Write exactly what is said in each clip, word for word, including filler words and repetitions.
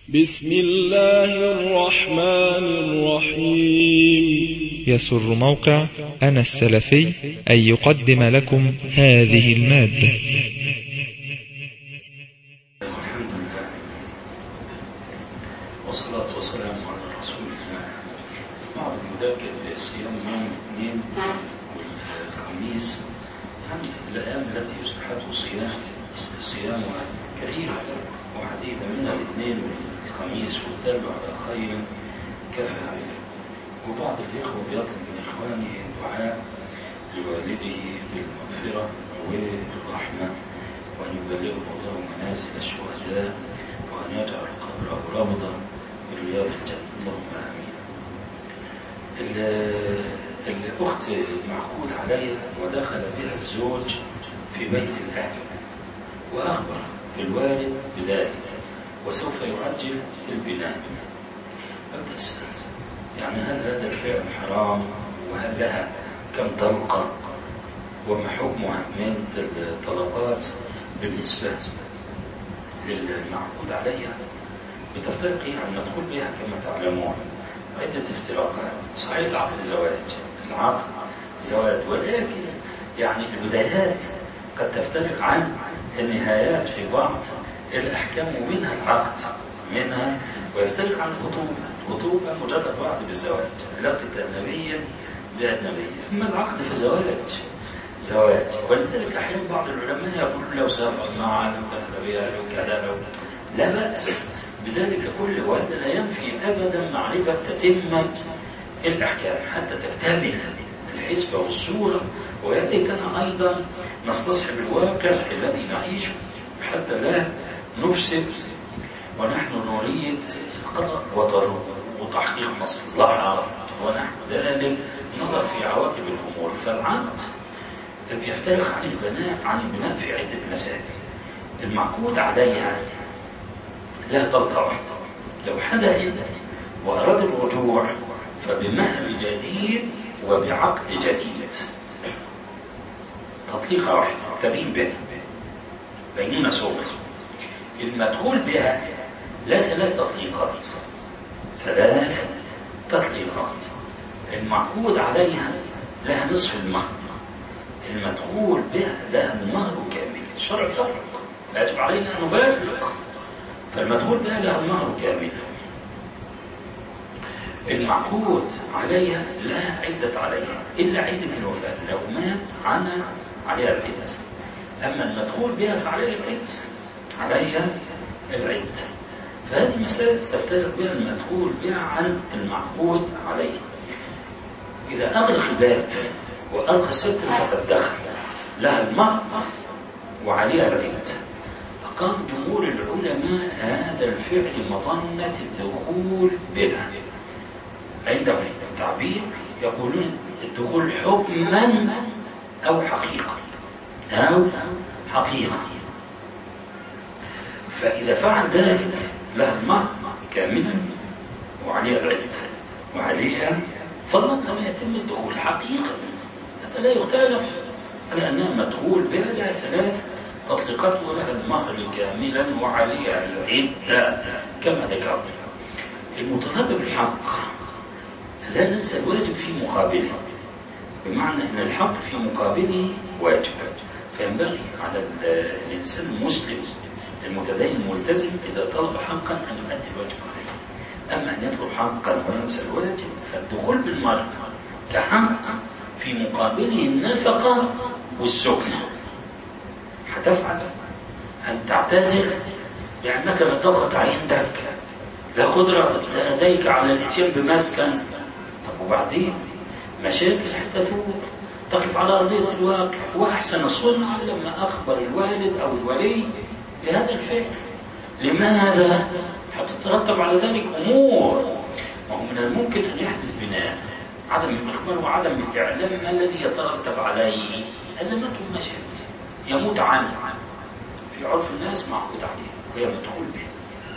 بسم الله الرحمن الرحيم. يسر موقع أنا السلفي أن يقدم لكم هذه المادة. الحمد لله والصلاة والسلام على رسول الله. بعض يذكر بصيام يوم الاثنين والخميس، يعني الأيام التي يستحب صيام صيامها كثيرة وعديدة، منها الاثنين والخميس، والدل على خير كفاعل. وبعض الإخوة بيطلب من إخوانه الدعاء لوالده بالمغفرة والرحمة، وأن يبلغه الله منازل الشهداء، وأن يجعل قبره روضة من رياض الجنة، اللهم آمين. الأخت معقود عليها ودخل بها الزوج في بيت الأهل وأخبر الوالد بذلك وسوف يعجل البناء. فتسأل يعني هل هذا الفعل حرام، وهل لها كم طلقة، وما حكمها من الطلقات بالنسبة للمعقود عليها؟ بتفترق عن المدخول بها كما تعلمون عدة افتراقات. صحيح العقد زواج، العقد زواج، ولكن يعني البدايات قد تفترق عن النهايات في بعض الأحكام، ومنها العقد منها، ويفترق عن الخطوبة. الخطوبة مجرد وعد بالزواج، علاقة النبي بالنبي. أما العقد فزواج زواج. ولذلك أحيانا بعض العلماء يقولون لو سافر معها، لو دخل بها، لو كذا، لو لا بأس بذلك كله، وهذا لا ينفي أبدا معرفة تتمة الأحكام حتى تكتمل الحسبة والصورة. ولكننا أيضا نستصحب الواقع الذي نعيشه حتى لا نفسد، ونحن نريد قضاء وطر وتحقيق مصلحة ونحن ذلك نظر في عواقب الأمور. فالعقد يفترق عن البناء عن البناء في عدة مسائل. المعقود عليها لا طلقة واحدة، لو حدث وأراد الرجوع فبمهر جديد وبعقد جديد، تطليقة واحدة تبين بها بينونة صغرى. المدخول بها لا ثلاث تطليقات، ثلاث تطليقات. المعقود عليها لها نصف المهر، المدخول بها لها المهر كامل. الشرع فرق، يجب علينا أن نفرق. فالمدخول بها لها المهر كامل. المعقود عليها لا عدة عليها إلا عدة الوفاة، لو مات عنها عليها العدة. أما المدخول بها فعليها العدة، عليها العدة. فهذه مسائل تفترق بها المدخول بها عن المعقود عليه. إذا أغلق الباب وألقى الستر فقد دخل، لها المهر وعليها العدة. أقام جمهور العلماء هذا الفعل مظنة الدخول بها. عندهم تعبير يقولون الدخول حكما أو حقيقة أو حقيقة. فإذا فعل ذلك لها المهر كاملا وعليها العدة وعليها فضلا لم يتم الدخول حقيقة. حتى لا يختلف على أنها مدخول بها لها ثلاث تطليقات ولها المهر كاملا وعليها العدة كما ذكرنا. المتطلب بالحق لا ننسى الواجب في مقابله، بمعنى أن الحق في مقابله واجب. فينبغي على الإنسان المسلم المتدين الملتزم إذا طلب حقا أن يؤدي الواجب عليه. أما أن يطلب حقا وينسى الواجب، فالدخول بالمرء كحق في مقابله النفقة والسكن. هتفعل أن تعتذر لأنك لا طاقة عندك، لا قدرة لديك على الاتيان بمسكن. طب وبعدين مشاكل حتى تقف على أرضية الواقع. وأحسن الصنع لما أخبر الوالد أو الولي بهذا الفعل. لماذا؟ حتترتب على ذلك أمور. وهو من الممكن أن يحدث بناء عدم الإخبار وعدم الإعلام ما الذي يترتب عليه أزمات ومشاكل. يموت عنه في عرف الناس معقود عليه وهي مدخول به.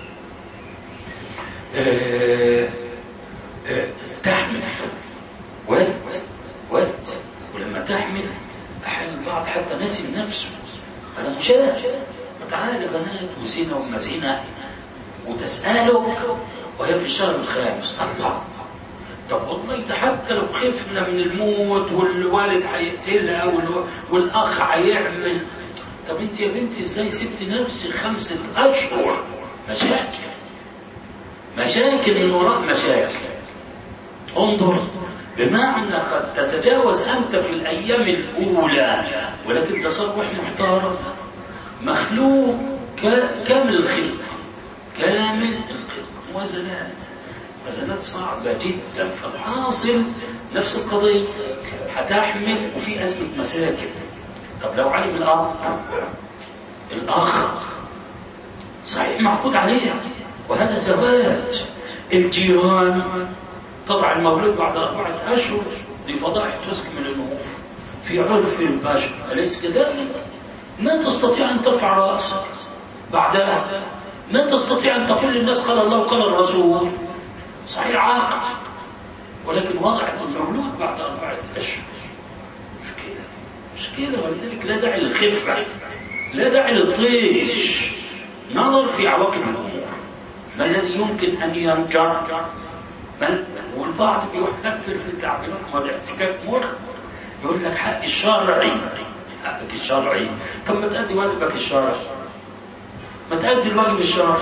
أه أه تحمل ولد ولد ولما تحمل أحيانا البعض حتى ناسي نفسه. هذا مشاهد. وتعالى بنات وزنا ومزينة وتسمع أسألك وهي في الشهر الخامس. الله، طب والله ده حتى لو خفنا من الموت والوالد هيقتلها والأخ هيعمل، طب انت يا بنتي ازاي سبت نفسك خمسة أشهر؟ مشاكل مشاكل من وراء مشاكل. انظر، بمعنى قد تتجاوز أنت في الأيام الأولى، ولكن تصرف محترم، مخلوق كامل الخلقة، كامل الخلقة، موازنات موازنات صعبة جدا. فالحاصل نفس القضية، هتحمل وفي أزمة مساكن. طب لو علم الأب الأخ صحيح معقود عليه، وهذا زواج. الجيران طبعا المولود بعد أربعة أشهر دي فضائح تسك من النوف في عرف البشر، أليس كذلك؟ ما تستطيع أن ترفع رأسك بعدها، ما تستطيع أن تقول للناس قال الله وقال الرسول، صحيح عقد، ولكن وضعت المولود بعد أربعة أشهر مشكلة مشكلة. ولذلك لا داعي للخفة، لا داعي للطيش، نظر في عواقب الأمور. ما الذي يمكن أن يرجع؟ والبعض بيحفر في التعبيرات والاعتكاك مر، يقول لك حق الشرعي، حقك الشرعي. طب ما تأدي واجبك الشرعي، ما تأدي الواجب الشرعي.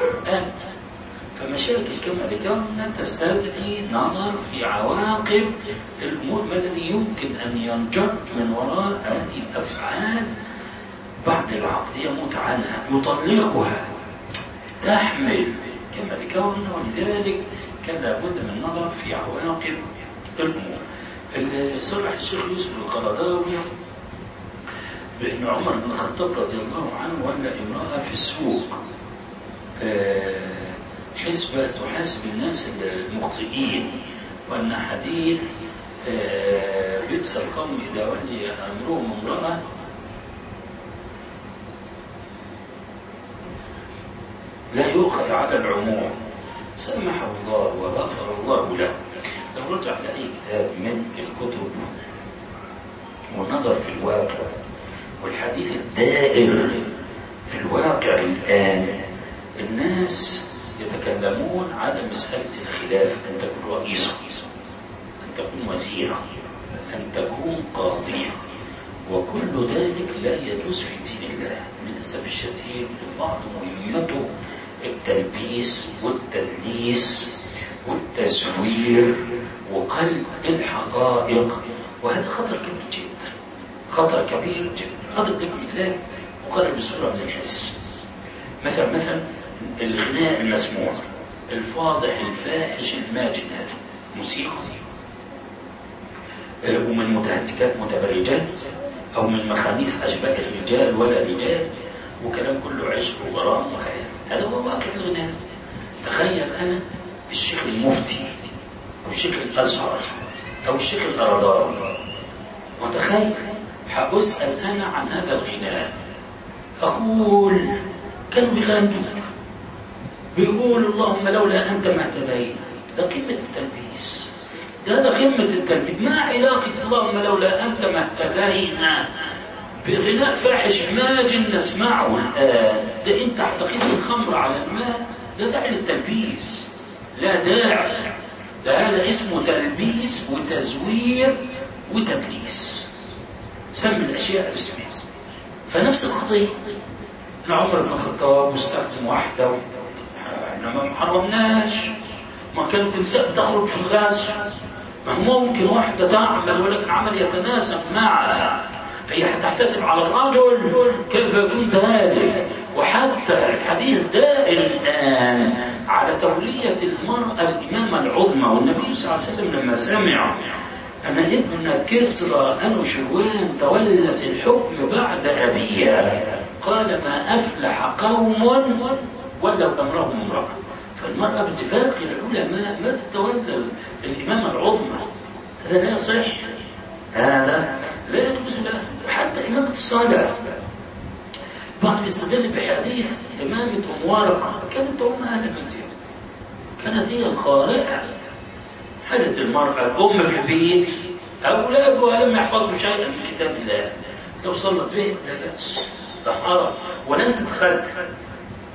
فمشاكل كما ذكرنا تستدعي نظر في عواقب الأمور. ما الذي يمكن أن ينجر من وراء هذه الأفعال بعد العقد؟ يموت عنها، يطلقها، تحمل كما ذكرنا. ولذلك كان لابد من النظر في عواقب الأمور. صرح الشيخ يوسف القرضاوي بأن عمر بن الخطاب رضي الله عنه ولى امرأة في السوق حسبة تحاسب الناس المخطئين، وأن حديث بئس القوم إذا ولي أمرهم امرأة لا يؤخذ على العموم، سمح الله وغفر الله له. لو رجع لأي كتاب من الكتب والنظر في الواقع والحديث الدائر في الواقع الآن، الناس يتكلمون على مسألة الخلاف، أن تكون رئيسا، أن تكون وزيرا، أن تكون قاضيا، وكل ذلك لا يجوز في دين الله. للأسف الشديد البعض مهمته التلبيس والتدليس والتزوير وقلب الحقائق، وهذا خطر كبير جدا، خطر كبير جدا. أضرب لك مثال مقرب بصورة من الحس. مثلا مثلا الغناء المسموع الفاضح الفاحش الماجن، هذا موسيقى، ومن متهتكات متبرجات أو من مخانيث أشباه الرجال ولا رجال، وكلام كله عشق وغرام وهيام. هذا هو واقع الغناء. تخيل أنا الشيخ المفتي أو الشيخ الأزهر أو الشيخ القرضاوي، وتخيل حأسأل أنا عن هذا الغناء، أقول كانوا بيغنوا بيقول اللهم لولا أنت ما اهتدينا. ده قمة التلبيس، ده ده قمة التلبيس. ما علاقة اللهم لولا أنت ما اهتدينا بغناء فاحش ماجن نسمعه الآن؟ ده أنت هتقيس الخمر على الماء، لا داعي للتلبيس، لا داعي. ده هذا اسمه تلبيس وتزوير وتدليس، سمي الأشياء باسمها. فنفس القضية، عمر بن الخطاب مستخدم واحدة، احنا ما حرمناش، ما كانت النساء تخرج في الغزو، ما ممكن واحدة تعمل ولكن عمل يتناسب معها، هي هتحتسب على الرجل، كيف يكون ذلك؟ وحتى الحديث دائر الآن على تولية المرأة الإمامة العظمى. والنبي صلى الله عليه وسلم لما سمع أن ابن كسرى أنوشروان تولت الحكم بعد أبيها قال ما أفلح قوم ولو أمرهم امرأة. فالمرأة باتفاق العلماء ما تتولى الإمامة العظمى، هذا لا يصح، هذا لا يجوز له. حتى إمامة الصلاة بعض بيستدل بحديث إمامة أم ورقة، كانت أم أهل بيتها، كانت هي القارئة. حدث المرأة الأم في البيت، أولادها لم يحفظوا شيئا في كتاب الله، لو صلت به لا بأس، لا حرج، ولا أنت تخد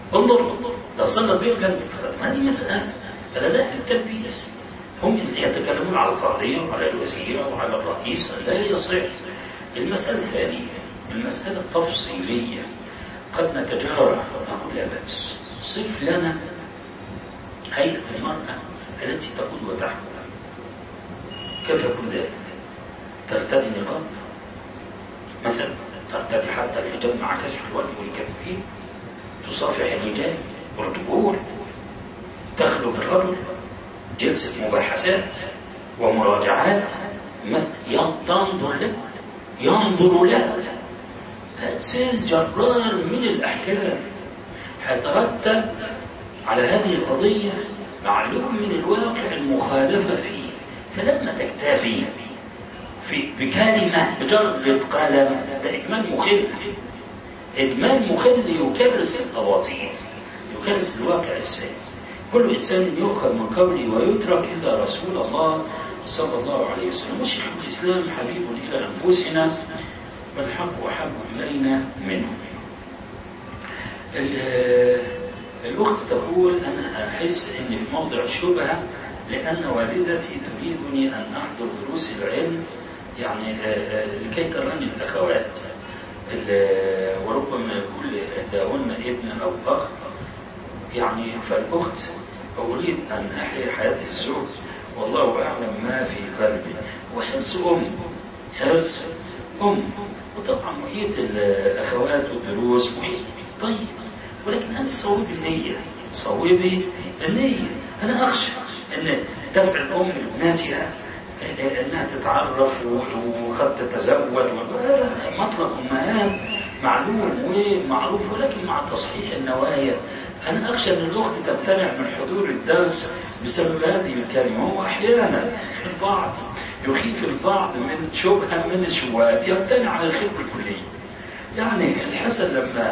انظر لو صلى بهم لم تتقدم. هذه مسألة الأداء للتلبيس. هم يتكلمون على القاضية وعلى الوزير وعلى الرئيس، لا يصح. المسألة الثانية المسألة التفصيلية، قد نتجارى ونقول لا بأس، صف لنا هيئة المرأة التي تقود وتحكم، كيف يكون ذلك؟ ترتدي نقاب مثلا، ترتدي حتى الحجاب مع كشف الوجه والكفين، تصافح الرجال والذكور، تخلو بالرجل، جلسة مباحثات ومراجعات، ينظر له ينظر له هتسير جرار من الأحكام هيترتب على هذه القضية معلوم من الواقع المخالفة فيه. فلما تكتفي في بكلمة بجرد قلم ده إجمال مخل، إجمال مخل يكرس الأواطين، يكرس الواقع السائد. كل إنسان يؤخذ من قوله ويترك إلا رسول الله صلى الله عليه وسلم. وشيخ الإسلام حبيب إلى أنفسنا والحق أحب إلينا منه. الأخت تقول أنا أحس أني في موضع شبهة لأن والدتي تريدني أن أحضر دروس العلم يعني لكي تراني الأخوات، وربما يقول إحداهن ابن أو أخ يعني. فالأخت أريد أن أحيي حياة الزوج والله أعلم ما في قلبي، وحرص أم حرص أم وطبعا محيط الأخوات والدروس محيط طيب، ولكن أنت صوبي النية، صوبي النية. أنا أخشى أن تفعل أم لابناتها أنها تتعرف وقد تتزوج، مطلب أمهات معلوم ومعروف، ولكن مع تصحيح النوايا. أنا أخشى أن الأخت تمتنع من حضور الدرس بسبب هذه الكلمة. هو أحيانا البعض يخيف البعض من شبهة من الشبهات يمتنع عن الخدمة الكلية. يعني الحسن لما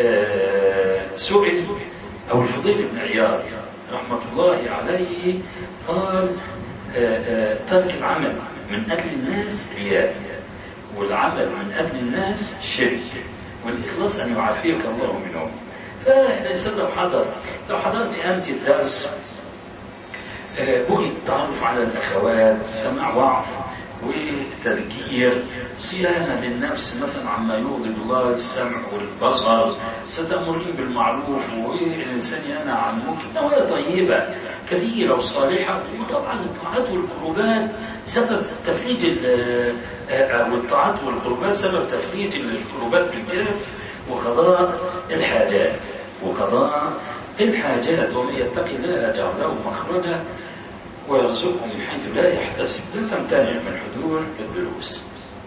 سئل أو الفضيل بن عياض رحمة الله عليه قال ترك العمل من أجل الناس رياء، والعمل من أجل الناس شرك، والإخلاص أن يعافيك الله منهم. فالإنسان لو حضر لو حضرت أنت الدرس بغي التعرف على الأخوات، سمع وعظ وتذكير، صيانة للنفس مثلا عما يغضب الله، السمع والبصر، ستأمرين بالمعروف والإنسان ينهى عن المنكر، نوايا طيبة كثيرة وصالحة. وطبعا الطاعات والقربات سبب تفريج والطاعات والقربات سبب تفريج القربات بالكاف، وقضاء الحاجات وقضاء الحاجات ومن يتقي الله يجعل له مخرجا ويرزقه من حيث لا يحتسب. لا تمتنع من حضور الدروس.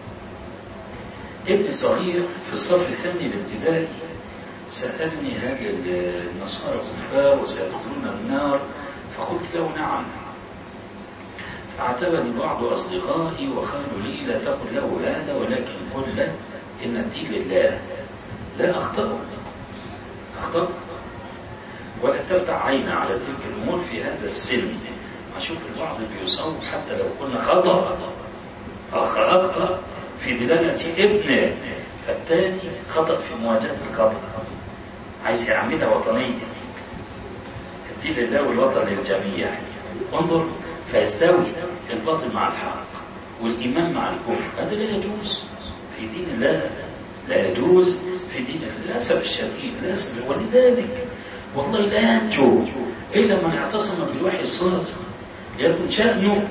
ابن صغير في الصف الثاني الابتدائي سألني هل النصارى كفار وسيدخلون النار؟ فقلت له نعم. فاعتبني بعض أصدقائي وقالوا لي لا تقل له هذا، ولكن قل له إن الدين لله، لا أخطأ أخطأ ولا تفتح عين على تلك الأمور في هذا السن. أشوف البعض بيصاب حتى لو قلنا خطأ أخطأ في دلالة ابنه، فالتالي خطأ في مواجهة الخطأ، عايز يعملها وطنية، الدين لله والوطن للجميع. انظر فيستوي الباطل مع الحق والإيمان مع الكفر، هذا لا يجوز في دين الله، لا يجوز في دين الله للأسف الشديد للأسف. ولذلك والله لا ينجو إلا من اعتصم بالوحي الصادق، يكون شأنه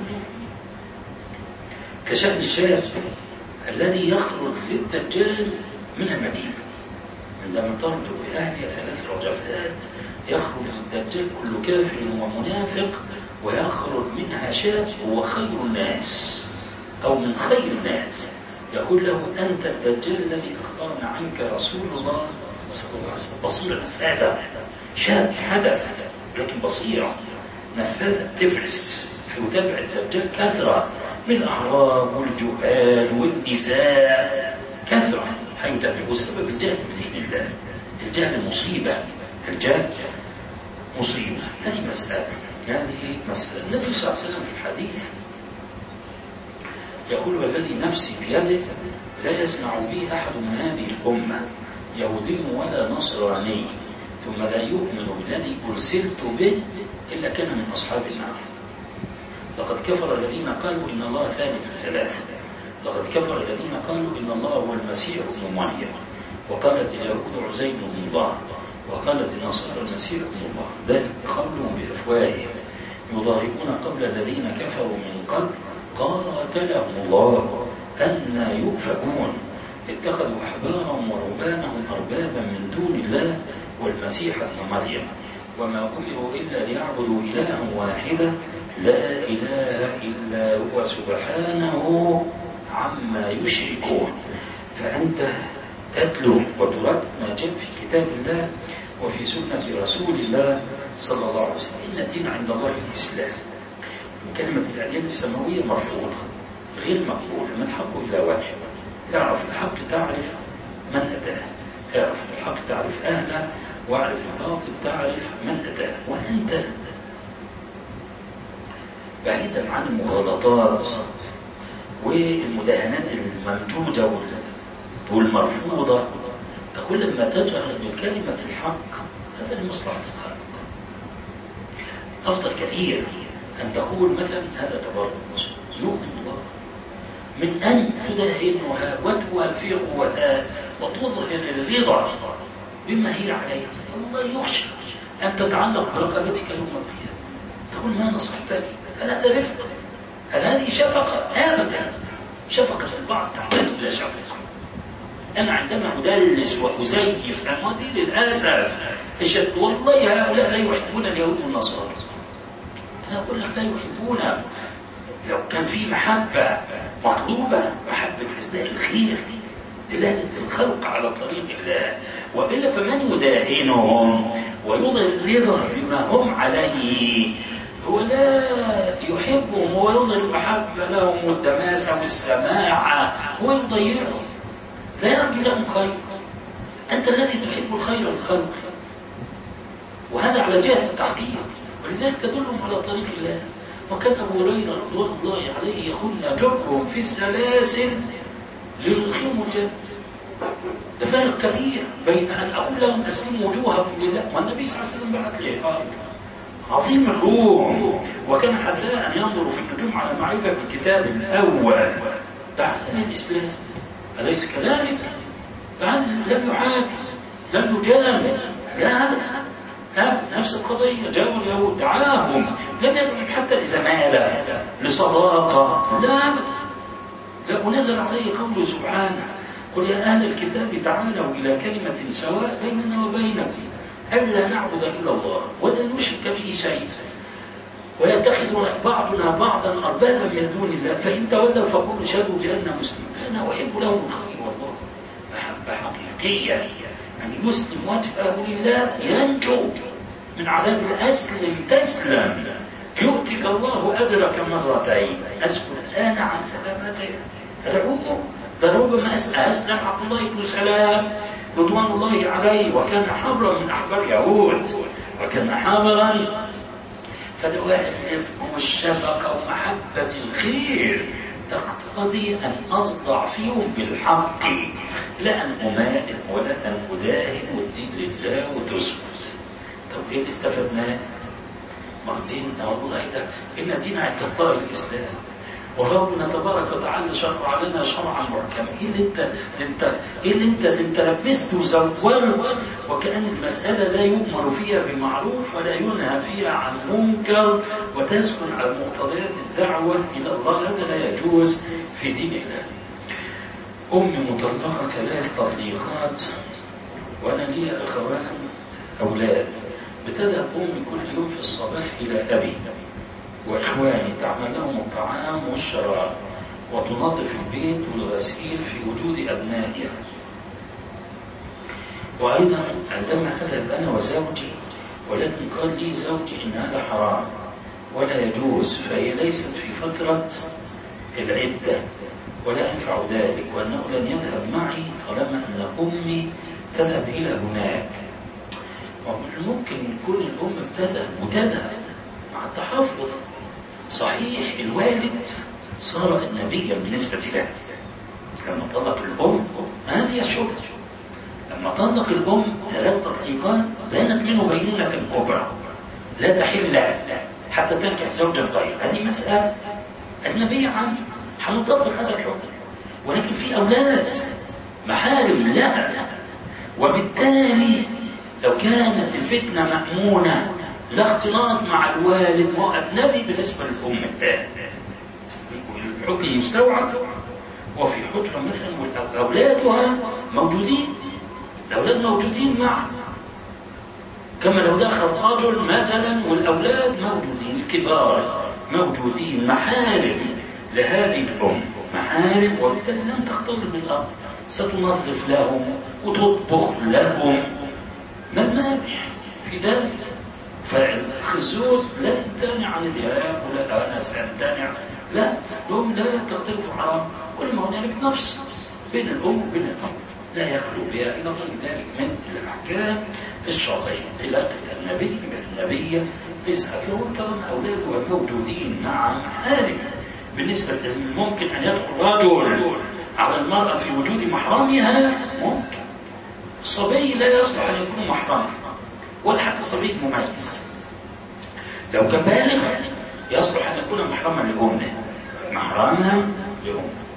كشأن الشاب الذي يخرج للدجال من المدينة عندما ترجو بأهلها ثلاث رجفات، يخرج للدجال كل كافر ومنافق، ويخرج منها شاب هو خير الناس أو من خير الناس، يقول له أنت الدجال الذي أخبرنا عنك رسول الله صلى الله عليه وسلم. بصيرة نفاذة، شاب حدث لكن بصيرة نفاذة تفرس وتابع الدجال كثرة من الأعراب والجهال والنساء، كثرة حيتابعوا السبب الجهل بدين الله. الجهل مصيبة، الجهل مصيبة. هذه مسألة هذه مسألة النبي صلى الله عليه وسلم في الحديث يقول والذي نفسي بيده لا يسمع بي أحد من هذه الأمة يهودي ولا نصراني ثم لا يؤمن بالذي أرسلت به إلا كان من أصحاب النار. لقد كفر الذين قالوا إن الله ثالث ثلاثة، لقد كفر الذين قالوا إن الله هو المسيح ابن مريم، وقالت اليهود عزير بن الله، وقالت النصارى المسيح ابن الله، ذلك قولهم بأفواههم يضاهئون قول الذين كفروا من قبل قاتلهم الله أنى يؤفكون اتخذوا أحبارهم ورهبانهم أربابا من دون الله والمسيح ابن مريم وما أمروا إلا ليعبدوا إلها واحدا لا إله إلا هو سبحانه عما يشركون. فأنت تتلو وترد ما جاء في كتاب الله وفي سنة رسول الله صلى الله عليه وسلم. إن الدين عند الله الإسلام. كلمة الأديان السماوية مرفوضة غير مقبولة، ما الحق إلا واحد. اعرف الحق تعرف من أتاه، اعرف الحق تعرف أهله، واعرف الباطل تعرف من أتاه. وأنت بعيدا عن المغالطات والمداهنات الممجودة والمرفوضة، تقول لما تجهر بكلمة الحق هذا لمصلحة الخلق. أفضل كثير أن تقول مثلا هذا تبرج يغضب الله من أن تدهنها وتوافقها وتظهر الرضا بما هي عليه. الله يخشى أن تتعلق برقبتك يوم القيامة، تقول ما نصحتني، هل هذا رفق؟ هل هذه شفقة؟ أبدا. شفقة البعض تحتاج إلى شفقة. أنا عندما أدلس وأزيف أموالي للأسف الشد والله هؤلاء لا يحبون اليهود والنصارى. أنا أقول لك لا يحبونه. لو كان في محبة مطلوبة، محبة إصلاح الخير، دلالة الخلق على طريق الله، وإلا فمن يداهنهم ويظهر الرضا بما هم عليه هو لا يحبهم ويظهر المحبة لهم والدماسة والسماعة ويضيعهم، لا يرجو لهم خير. أنت الذي تحب الخير للخلق، وهذا على جهة التحقيق، ولذلك تدلهم على طريق الله. وكان أبو هريرة رضوان الله عليه يقول أجرهم في السلاسل ليدخلهم الجنة. ده فرق كبير بين أن أقول لهم أسلموا وجوهكم لله، والنبي صلى الله عليه وسلم بعث لي عظيم الروم، وكان حتى أن ينظروا في النجوم على معرفة بالكتاب الأول بعد الإسلام. أليس كذلك؟ بعد لم يحاكم، لم يجامل، لا أبدا. نفس القضية جاءوا اليهود دعاهم، لم يدعهم حتى لزمالة لصداقة، لا أبدا. لا، ونزل عليه قوله سبحانه قل يا أهل الكتاب تعالوا إلى كلمة سواء بيننا وبينكم ألا نعبد إلا الله ولا نشرك فيه شيئا ولا يتخذ بعضنا بعضا أربابا من دون الله فإن تولوا فقولوا اشهدوا بأننا مسلمون. أنا أحب لهم الخير والله محبة حقيقية، أن يسلم وجهه لله ينجو من عذاب الأسلم تسلم يؤتك الله أجرك مرتين. أسكن الآن عن سلامته أدعوه. ربما أسلم عبد الله بن سلام رضوان الله عليه وكان حبرا من أحبار يهود، وكان حبرا، فدواء الرفق والشفقة ومحبة الخير تقتضي أن أصدع فيهم بالحق، لا أن أمائل ولا أن أداهن والدين لله وتسكت. طب إيه اللي استفدناه؟ ما الدين والله ده إن الدين عند الله الإسلام، وربنا تبارك وتعالى شرع لنا شرعا محكما. ايه اللي انت انت ايه اللي انت انت لبست وزورت، وكأن المسألة لا يؤمر فيها بمعروف ولا ينهى فيها عن منكر، وتسكن على مقتضيات الدعوة إلى الله. هذا لا يجوز في دين الله. أمي مطلقة ثلاث تطليقات وأنا لي أخوان أولاد. بتذهب أمي كل يوم في الصباح إلى أبي وإخواني تعمل لهم الطعام والشراب وتنظف البيت والغسيل في وجود أبنائها. وأيضا عندما أذهب أنا وزوجي، ولكن قال لي زوجي إن هذا حرام ولا يجوز، فهي ليست في فترة العدة ولا ينفع ذلك، وأنه لن يذهب معي طالما أن أمي تذهب إلى هناك. وممكن يكون الأم بتذهب وتذهب مع التحفظ. صحيح الوالد صار نبيا بالنسبة له، لما طلق الأم هذه الشغل، لما لما طلق الأم ثلاث تطليقات بانت منه بينونة كبرى لا تحل لها حتى تنكح زوجا غير. هذه مسألة أجنبية عنه، حنطبق هذا الحكم. ولكن في أولاد محارم لها، وبالتالي لو كانت الفتنة مأمونة لا اختلاط مع الوالد وأجنبي بالنسبة للأم الآن الحكم مستوعب. وفي حجرة مثلا وأولادها موجودين، الأولاد موجودين معه، كما لو دخل رجل مثلا والأولاد موجودين، الكبار موجودين محارم لهذه الأم، محارم، وبالتالي لن تختلط بالأمر، ستنظف لهم وتطبخ لهم، ما المانع في ذلك؟ فالخزوز لا يمتنع عن الذهاب ولا أنا سأمتنع، لا هم لا تختلف حرام، كل ما هنالك نفس بين الأم وبين الأب لا يخلو بها إلى غير ذلك من الأحكام الشرعية. علاقة النبي بالنبي ليس فيه طالما أولادها موجودين مع محارم. بالنسبة لازم ممكن أن يدخل رجل على المرأة في وجود محرمها، ممكن الصبي لا يصلح أن يكون محرما ولا حتى صبي مميز، لو كان بالغ يصلح أن يكون محرما لأمه، محرما لأمه.